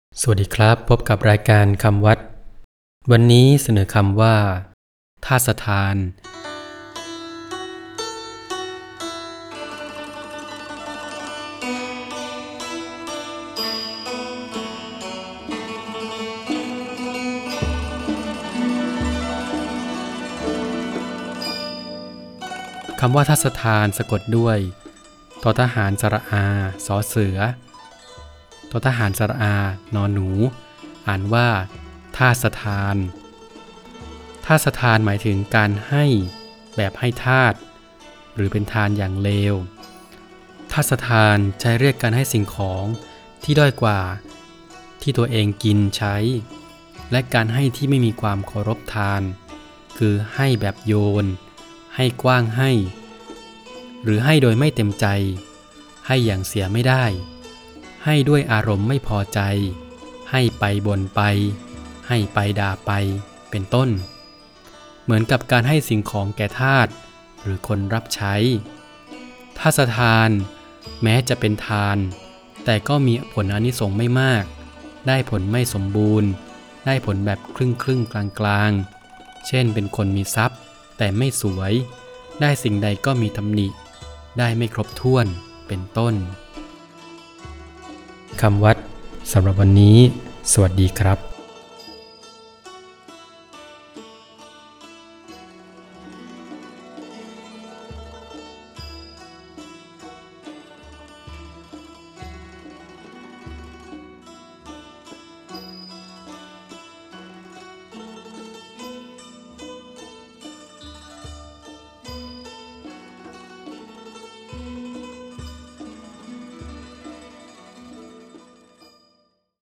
สวัสดีครับพบกับรายการคำวัดวันนี้เสนอคำว่าธาตุสถานคำว่าธาตุสถานสะกดด้วยททหารสระอาสอเสือททหารสระอานอนหนูอ่านว่าธาตุสถานธาตุสถานหมายถึงการให้แบบให้ทาสหรือเป็นทานอย่างเลวธาตุสถานใช้เรียกการให้สิ่งของที่ด้อยกว่าที่ตัวเองกินใช้และการให้ที่ไม่มีความเคารพทานคือให้แบบโยนให้กว้างให้หรือให้โดยไม่เต็มใจให้อย่างเสียไม่ได้ให้ด้วยอารมณ์ไม่พอใจให้ไปบ่นไปให้ไปด่าไปเป็นต้นเหมือนกับการให้สิ่งของแก่ทาสหรือคนรับใช้ธาตุทานแม้จะเป็นทานแต่ก็มีผลอานิสงส์ไม่มากได้ผลไม่สมบูรณ์ได้ผลแบบครึ่งกลางเช่นเป็นคนมีทรัพย์แต่ไม่สวยได้สิ่งใดก็มีตำหนิได้ไม่ครบถ้วนเป็นต้นคำวัดสำหรับวันนี้สวัสดีครับ